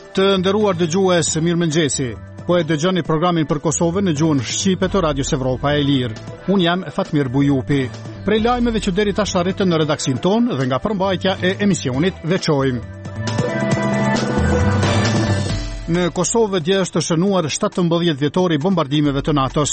Të nderuar dëgjues, mirëmëngjesi. Po e dëgjoni programin për Kosovën në gjuhën shqipe të Radios Evropa e Lirë. Unë jam Fatmir Bujupi. Prej lajmeve që deri tash arritën në redaksin tonë dhe nga përmbajtja e emisionit veçojmë. Në Kosovë dje është shënuar 17 vjetori i bombardimeve të NATO-s.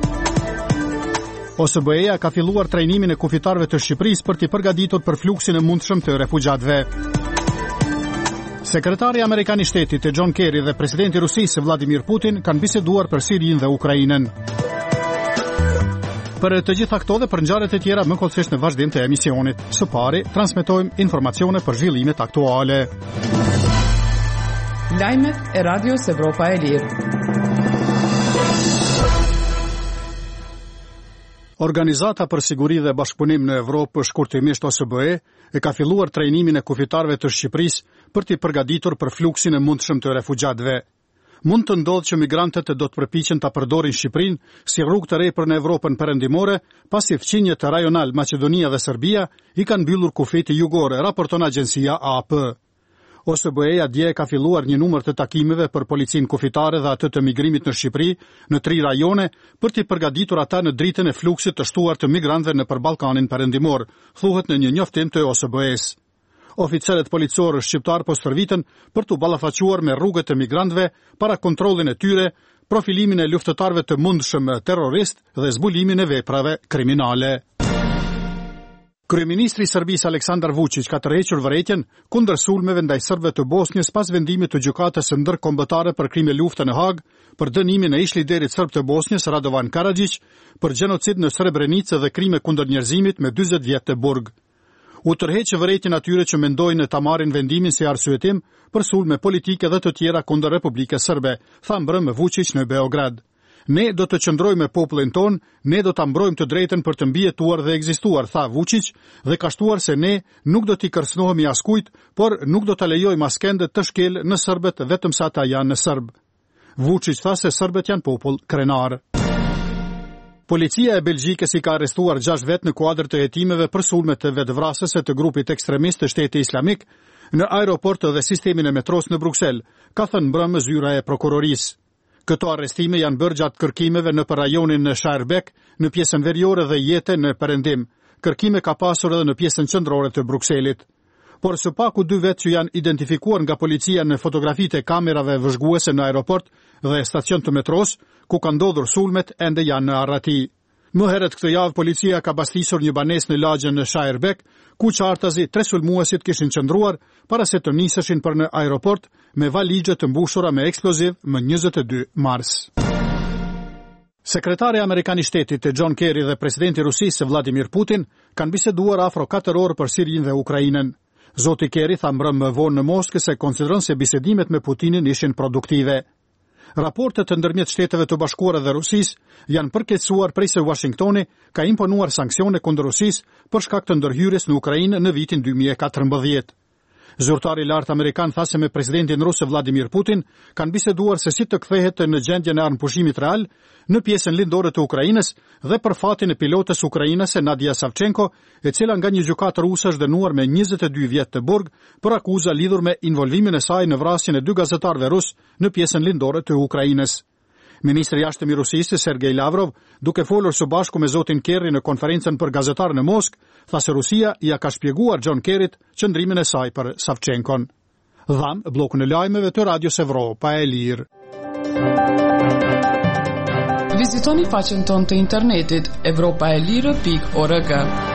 OSBE-ja ka filluar trajnimin e kufitarëve të Shqipërisë për t'i përgatitur për fluksin e mundshëm të refugjatëve. Sekretari Amerikan i Shtetit John Kerry dhe presidenti i Rusisë Vladimir Putin kanë biseduar për Sirinë dhe Ukrainën. Për të gjitha këto dhe për ngjarjet e tjera më kollësisht në vazhdim të emisionit. Së pari, transmetojmë informacione për zhvillimet aktuale. Lajmet e Radios Evropa e Lirë. Organizata për siguri dhe bashkëpunim në Evropë, shkurtimisht OSBE, e ka filluar trajnimin e kufitarëve të Shqipërisë për t'i përgatitur për fluksin e mundshëm të refugjatëve. Mund të ndodhë që migrantët do të përpiqen ta përdorin Shqipërinë si rrugë të re për në Evropën perëndimore, pasi fqinjet rajonal Maqedonia dhe Serbia i kanë mbyllur kufeti jugor, raporton agjencia AP. OSBE-ja dje ka filluar një numër të takimeve për policinë kufitare dhe atë të migrimit në Shqipëri në 3 rajone për t'i përgatitur ata në dritën e fluksit të shtuar të migrantëve nëpër Ballkanin perëndimor, thuhet në një njoftim të OSBE-s. Oficerët policorë shqiptar po stërviten për t'u ballafaquar me rrugët e migrantëve para kontrollin e tyre, profilimin e luftëtarëve të mundshëm terrorist dhe zbulimin e veprave kriminale. Kryeministri i Serbisë Aleksandar Vučić ka tërhequr vërejtjen kundër sulmeve ndaj serbëve të Bosnjës pas vendimit të gjykatës së ndërkombëtare për krime lufte në Hag për dënimin e ish-liderit serb të Bosnjës Radovan Karadžić për gjenocid në Srebrenicë dhe krime kundër njerëzimit me 40 vjet të burg. U tërheq vërejtjen atyre që mendojnë ta marrin vendimin si arsyetim për sulme politike dhe të tjera kundër Republikës Serbe, tha mbrëm Vučić në Beograd. Ne do të qëndrojmë me popullin ton, ne do ta mbrojmë të drejtën për të mbijetuar dhe ekzistuar, tha Vučić, dhe ka shtuar se ne nuk do t'i kërcënohemi askujt, por nuk do ta lejojmë askënd të shkel në serbët vetëm sa ata janë në serb. Vučić tha se serbët janë popull krenar. Policia e Belgjikës i ka arrestuar 6 vet në kuadër të hetimeve për sulmet të vetvrasëse të grupit ekstremist të Shtetit Islamik në aeroport dhe sistemin e metros në Bruksel, ka thënë mbrëmë zyra e prokurorisë. Këto arrestime janë bërë gjatë kërkimeve në rajonin në Schaerbeek, në pjesën veriore dhe Jete në perëndim. Kërkime ka pasur edhe në pjesën qendrore të Brukselit. Por së paku 2 vet që janë identifikuar nga policia në fotografitë e kamerave vëzhguese në aeroport dhe stacion të metros, ku ka ndodhur sulmet, ende janë në arrati. Më herët këtë javë policia ka bastisur një banesë në lagjen në Schaerbeek, ku qartazi 3 sulmuesit kishin qëndruar para se të niseshin për në aeroport me valigje të mbushura me eksploziv më 22 mars. Sekretari Amerikan i Shtetit John Kerry dhe presidenti i Rusisë Vladimir Putin kanë biseduar afro 4 orë për Sirinë dhe Ukrainën. Zoti Kerry tha mbrëm më vonë në Moskë se konsideron se bisedimet me Putinin ishin produktive. Raportet të ndërmjet Shteteve të Bashkuara dhe Rusisë janë përkeqësuar prej se Washingtoni ka imponuar sanksione kundër Rusisë për shkak të ndërhyrjes në Ukrainë në vitin 2014. Zyrtari i lartë amerikan tha se me presidentin rus Vladimir Putin kanë biseduar se si të kthehet në gjendjen e armëpushimit real në pjesën lindore të Ukrainës dhe për fatin e pilotës ukrainase Nadia Savchenko, e cila nga një gjykatë ruse është dënuar me 22 vjet të burg për akuza lidhur me involvimin e saj në vrasjen e 2 gazetarëve rus në pjesën lindore të Ukrainës. Ministri i jashtëm i Rusisë Sergej Lavrov, duke folur së bashku me zotin Kerry në konferencën për gazetarë në Moskë, tha se Rusia ja ka shpjeguar John Kerryt qëndrimin e saj për Savchenkon. Dham bllokun e lajmeve të Radios Evropa e Lirë. Vizitoni faqen tonë të internetit europaelire.org.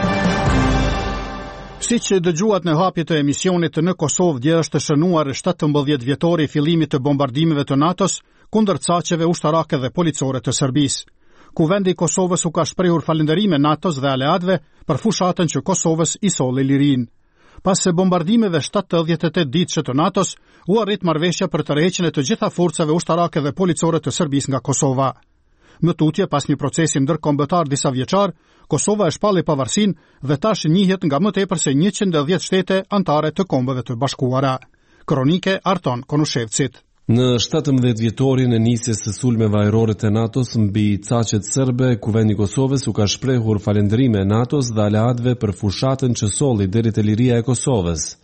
Siç dëgjuat në hapje të emisionit, në Kosovë dje është shënuar 17 vjetori i fillimit të bombardimeve të NATO-s kundër caqeve ushtarake dhe policore të Serbisë. Kuvendi i Kosovës u ka shprehur falënderime NATO-s dhe aleatëve për fushatën që Kosovës i solli lirinë. Pas se bombardimeve 78 ditëshe të NATO-s, u arrit marrëveshja për tërheqjen e të gjitha forcave ushtarake dhe policore të Serbisë nga Kosova. Më tutje, pas një procesi ndërkombëtar disa vjeçar, Kosova e shpalli pavarësinë dhe tash njihet nga më tepër se 110 shtete anëtare të Kombeve të Bashkuara. Kronike Arton Konushevcit. Në 17 vjetorin e nisjes së sulmeve ajrore të NATO-s mbi caqet serbe, Kuvendi i Kosovës u ka shprehur falënderime NATO-s dhe aleatëve për fushatën që solli deri te liria e Kosovës.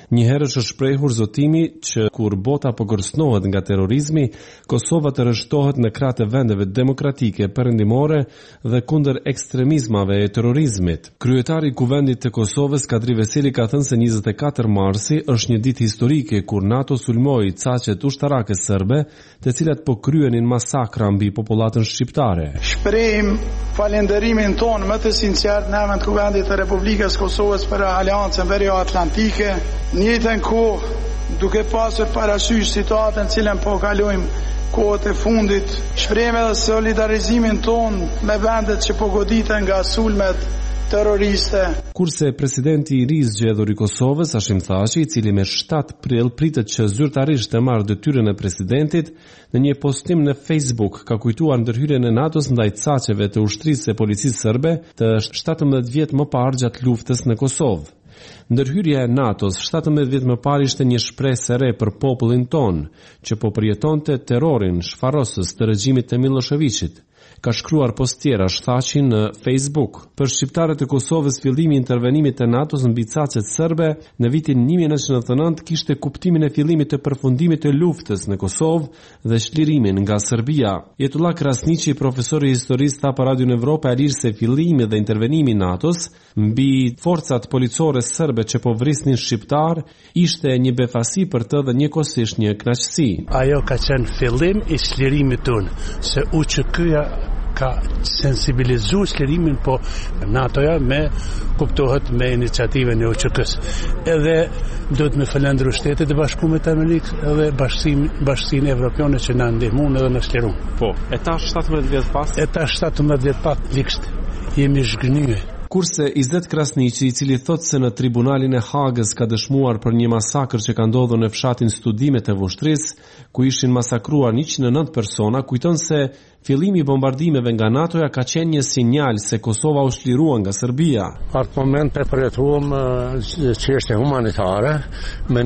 Një herë është shprehur zotimi që kur bota po kërcënohet nga terrorizmi, Kosova të rreshtohet në krah të vendeve demokratike perëndimore dhe kundër ekstremizmave e terrorizmit. Kryetari i Kuvendit të Kosovës, Kadri Veseli, ka thënë se 24 marsi është një ditë historike kur NATO sulmoi caqet ushtarake serbe, të cilat po kryenin masakra mbi popullatën shqiptare. Shprehim falënderimin ton më të sinqert në emër të Kuvendit të Republikës Kosovës për Aleancën Veriatlantike, në njëjtën kohë duke pasur parasysh situatën cilën po kalojmë kohët e fundit, shprehim edhe solidarizimin ton me vendet që po goditen nga sulmet terroriste. Kurse presidenti i ri i zgjedhur i Kosovës, Hashim Thaçi, i cili me 7 prill pritet që zyrtarisht të marrë detyrën e presidentit, në një postim në Facebook ka kujtuar ndërhyrjen e NATO-s ndaj caqeve të ushtrisë e policisë serbe të 17 vjet më parë gjatë luftës në Kosovë. Ndërhyrja e NATO-s 17 vjet më parë ishte një shpresë e re për popullin ton, që po përjetonte terrorin shfarrosës të regjimit të Miloševićit. Ka shkruar postiera Thaçi në Facebook. Për shqiptarët e Kosovës, fillimi i intervenimit të NATO-s mbi caqet serbe në vitin 1999 kishte kuptimin e fillimit të përfundimit të luftës në Kosovë dhe shlirimin nga Serbia. Jetullah Krasniqi, profesor i historisë, tha për Radio Evropa e Lirë se fillimi dhe intervenimi i NATO-s mbi forcat policore serbe që po vrisnin shqiptar ishte një befasi për të dhe njëkohësisht një kënaqësi. Ajo ka qenë fillim i shlirimit tonë, se UÇK-ja ka sensibilizu shlirimin, po NATO-ja me kuptohet me iniciativën e UÇK-s. Edhe do të me falendru Shtetet e Bashkuara të Amerikës edhe Bashkinë Evropiane që na ndihmuan edhe na shlirun. Po, e tash 17 vjet pas? E tash 17 vjet pas likst jemi zhgënyer. Kurse Izet Krasniqi, i cili thot se në tribunalin e Hagës ka dëshmuar për një masakër që ka ndodhur në fshatin Studimet e Vushtrisë, ku ishin masakruar 109 persona, kujton se fillimi i bombardimeve nga NATO-ja ka qenë një sinjal se Kosova u shlirua nga Serbia. Atë moment e përjetuam çështje humanitare, me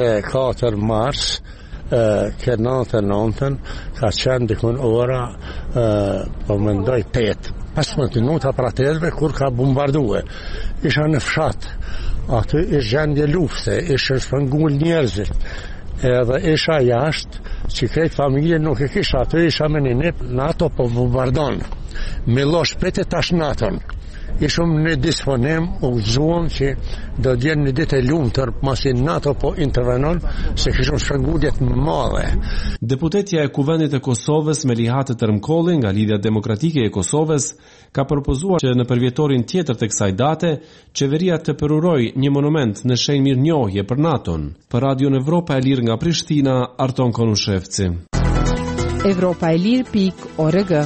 24 mars që 99 ka qenë dikun ora, po mendoj 8. 15 minuta pra telve kur ka bombardue. Isha në fshat, aty ishte gjendje lufte, ishte shpëngull njerëzit, edhe isha jashtë, që krejt familje nuk e kisha aty, isha me një nip, NATO po bombardon. Milošević tash NATO-n. Ishëm në disponim, u gëzuam që do t'jenë një ditë e lumtur pasi NATO po intervenon, se kishëm shpërngullet më madhe. Deputetja e Kuvendit të Kosovës Melihat Tërmkolli nga Lidhja Demokratike e Kosovës ka propozuar që në përvjetorin tjetër të kësaj date, qeveria të përuroj një monument në shenjë mirënjohje për NATO-n. Për Radio Evropa e Lirë nga Prishtina, Arton Konushevci. Evropaelir.org.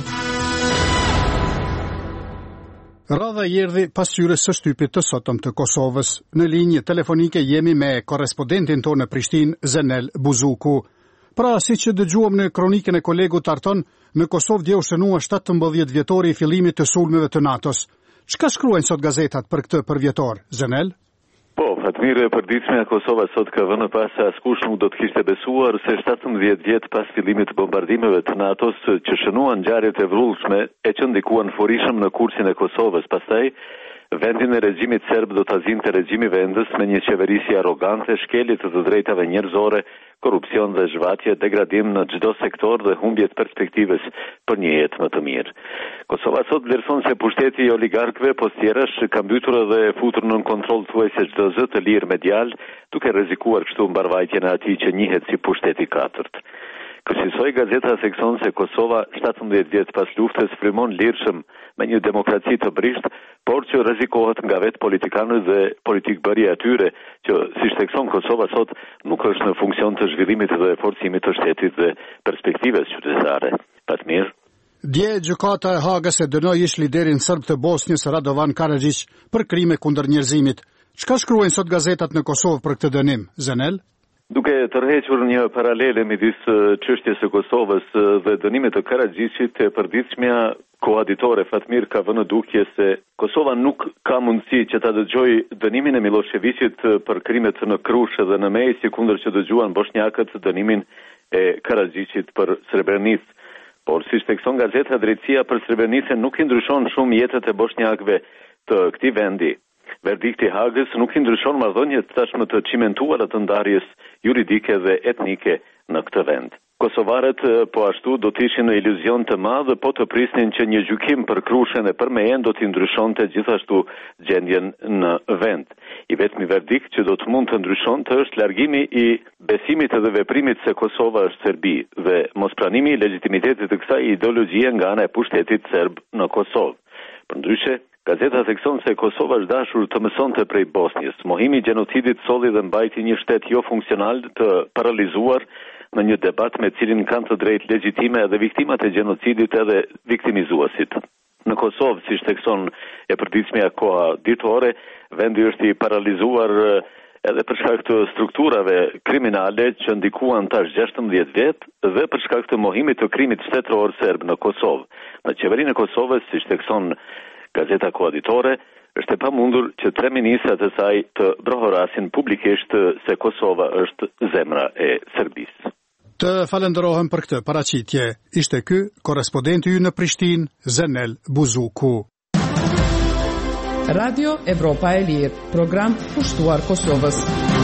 Radha erdhi pas hyrjes së shtypit të sotëm të Kosovës. Në linjë telefonike jemi me korrespondentin tonë në Prishtinë, Zenel Buzuku. Pra, siç dëgjuam në kronikën e kolegut Arton, në Kosovë dje u shënua 17 vjetori i fillimit të sulmeve të NATO-s. Çka shkruajnë sot gazetat për këtë përvjetor, Zenel? Po, Fatmir, përditshmja e Kosovës sot ka vënë pas se askush nuk do të kishte besuar se 17 vjet pas fillimit të bombardimeve të NATO-s që shënuan ngjarjet e vrullshme e që ndikuan furishëm në kursin e Kosovës. Pastaj, vendin e regjimit serb do ta zinte regjimi vendës me një qeverisi arrogante, shkelje të drejtave njerëzore, korrupsion dhe zhvatje, degradim në çdo sektor dhe humbje të perspektivës për një jetë më të mirë. Kosova sot vlerëson se pushteti i oligarkëve postjerash ka mbytur dhe futur në kontroll thuajse çdo zë të lirë medial, duke rrezikuar kështu mbarvajtjen e atij që njihet si pushteti i katërt. Kësaj gazeta thekson se Kosova 17 vjet pas luftës frymon lirshëm me një demokraci të brisht, por që rrezikohet nga vetë politikanët dhe politikbërja e tyre, që si thekson Kosova sot nuk është në funksion të zhvillimit dhe forcimit të shtetit dhe perspektivës qytetare. Fatmir. Dje gjykata e Hagës e dënoi ish liderin serb të Bosnjës Radovan Karadžić për krime kundër njerëzimit. Çka shkruajnë sot gazetat në Kosovë për këtë dënim, Zenel? Duke tërhequr një paralele midis çështjes së Kosovës dhe dënimit të Karadžićit, e përditshmja koaditore Fatmir ka vënë dukje se Kosova nuk ka mundësi që ta dëgjojë dënimin e Miloševićit për krimet në Krush dhe në Mej, sikundër që dëgjuan bosnjakët dënimin e Karadžićit për Srebrenicë. Por si thekson gazeta, drejtësia për Srebrenicën nuk i ndryshon shumë jetët e bosnjakëve të këtij vendi. Verdikti i Hagës nuk i ndryshon marrëdhëniet tashmë të cimentuara të ndarjes juridike dhe etnike në këtë vend. Kosovarët po ashtu do të ishin në iluzion të madh po të prisnin që një gjykim për Krushen e Përmejen do t'i ndryshonte gjithashtu gjendjen në vend. I vetmi verdikt që do të mund të ndryshonte është largimi i besimit dhe veprimit se Kosova është Serbi dhe mospranimi i legitimitetit të kësaj ideologjie nga ana e pushtetit serb në Kosovë. Përndryshe, gazeta thekson se Kosova është dashur të mësonte prej Bosnjës. Mohimi i gjenocidit solli dhe mbajti një shtet jo funksional të paralizuar në një debat me cilin kanë të drejtë legjitime edhe viktimat e gjenocidit edhe viktimizuesit. Në Kosovë, si thekson e përditshmja koha ditore, vendi është i paralizuar edhe për shkak të strukturave kriminale që ndikuan tash 16 vjet dhe për shkak të mohimit të krimit shtetëror serb në Kosovë. Në qeverinë e Kosovës, si thekson gazeta Koha ditore, është e pamundur që 3 ministrat e saj të brohorasin publikisht se Kosova është zemra e Serbisë. Të falenderohem për këtë paraqitje. Ishte ky korrespondenti ynë në Prishtinë, Zenel Buzuku. Radio Evropa e Lirë, program kushtuar Kosovës.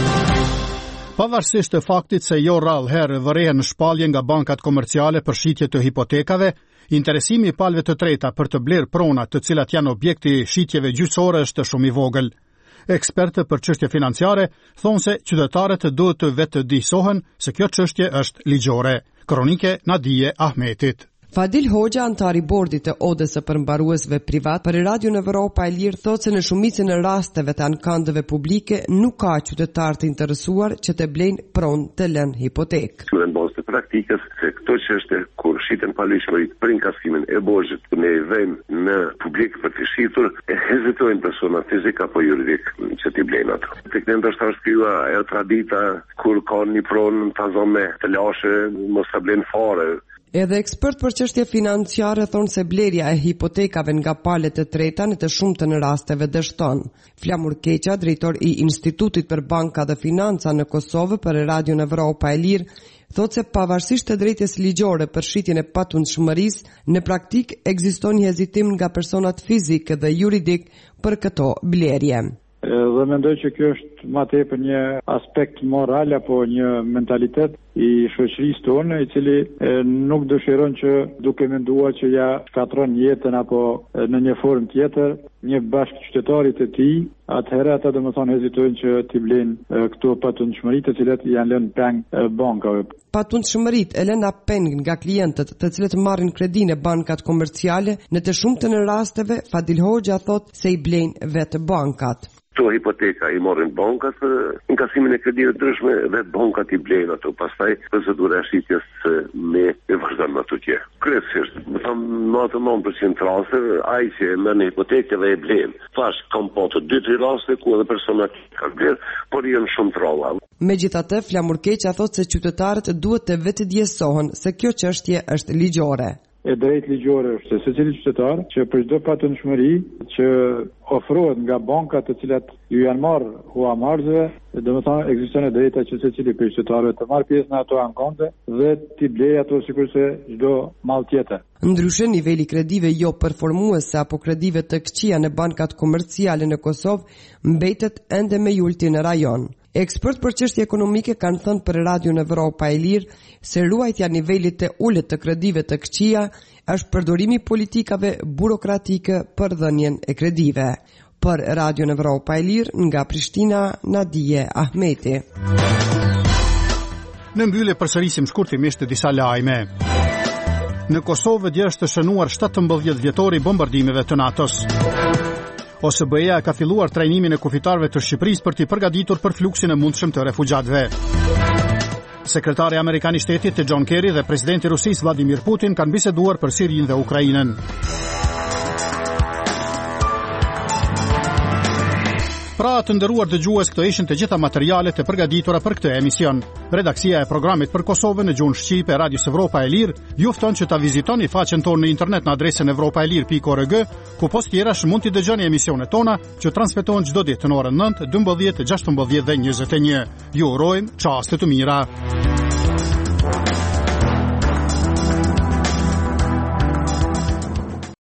Pavarësisht të faktit se jo rrallë herë vërehen në shpallje nga bankat komerciale për shitje të hipotekave, interesimi i palëve të treta për të blerë prona të cilat janë objekti shitjeve gjyqësore është shumë i vogël. Ekspertë për çështje financiare thonë se qytetarët duhet të vetë disohen se kjo çështje është ligjore. Kronike Nadije Ahmetit. Fadil Hoxha, antari bordit të odës së përmbaruesve privat për Radio Evropa e Lirë, thotë se në shumicën e rasteve të ankandëve publike nuk ka qytetar të interesuar që të blejnë pronë të lënë hipotekë. Në bazë të praktikës se këto çështje kur shiten palishmërit për inkasimin e borxhit në vend në publik për të shitur, hezitojnë persona fizik apo juridik që t'i blejnë ato. Tek ne ndoshta është kjo ajo tradita kur ka një pronë të zome të lashe mos ta blejnë fare. Edhe ekspert për çështje financiare thonë se blerja e hipotekave nga palët e treta në të shumtën e rasteve dështon. Flamur Keqa, drejtor i Institutit për Banka dhe Financa në Kosovë për Radio Evropa e Lirë, thotë se pavarësisht të drejtës ligjore për shitjen e patundshmërisë, në praktik ekziston një hezitim nga personat fizik dhe juridik për këto blerje. Dhe mendoj që kjo është më tepër një aspekt moral apo një mentalitet i shoqërisë tonë i cili nuk dëshiron që duke menduar që ja shkatron jetën apo në një formë tjetër një bashkëqytetarit e tij, atëherë ata domethënë hezitojnë që t'i blejnë këto patundshmëritë të cilat janë lënë peng bankave. Patundshmëritë e lëna peng nga klientët të cilët marrin kredi në bankat komerciale, në të shumtën e rasteve Fadil Hoxha thotë se i blejnë vetë bankat. Këto hipoteka i morrin bankat, inkasimin e kredive ndryshme dhe bankat i blejnë ato. Pastaj procedura e shitjes me e vazhdon ato tje. Kryesisht, më thëmë 99% raste, ai që merr në hipotekë dhe e blen. Tash kam pasur 2-3 raste ku edhe persona kanë bler, por janë shumë të rralla. Megjithatë, Flamur Keqa thotë se qytetarët duhet të vetëdijsohen se kjo çështje është ligjore. E drejt ligjore është se secili qytetar që për çdo patundshmëri që ofrohet nga bankat të cilat ju janë marrë huamarrësve, domethënë ekziston e drejta që secili prej qytetarëve të marrë pjesë në ato ankande dhe t'i blejë ato sikurse çdo mall tjetër. Ndryshe, niveli kredive jo performuese apo kredive të këqija në bankat komerciale në Kosovë mbetet ende me ulti në rajon. Ekspert për çështje ekonomike kanë thënë për Radio Evropa e Lirë se ruajtja nivelit të ulët të kredive të këqija është përdorimi politikave burokratike për dhënien e kredive. Për Radio Evropa e Lirë nga Prishtina, Nadije Ahmeti. Në mbyllje përsërisim shkurtimisht disa lajme. Në Kosovë dje është shënuar 17 vjetori bombardimeve të NATO-s. OSBE-ja ka filluar trajnimin e kufitarëve të Shqipërisë për t'i përgatitur për fluksin e mundshëm të refugjatëve. Sekretari amerikan i shtetit John Kerry dhe presidenti i Rusisë Vladimir Putin kanë biseduar për Sirinë dhe Ukrainën. Pra të nderuar dëgjues, këto ishin të gjitha materialet e përgatitura për këtë emision. Redaksia e programit për Kosovën në gjuhën shqipe e Radios Evropa e Lirë ju fton që ta vizitoni faqen tonë në internet në adresën evropaelir.org, ku post tjerash mund t'i dëgjoni emisionet tona që transmetohen çdo ditë në orën 9, 12, 16 dhe 21. Ju urojmë çaste të mira.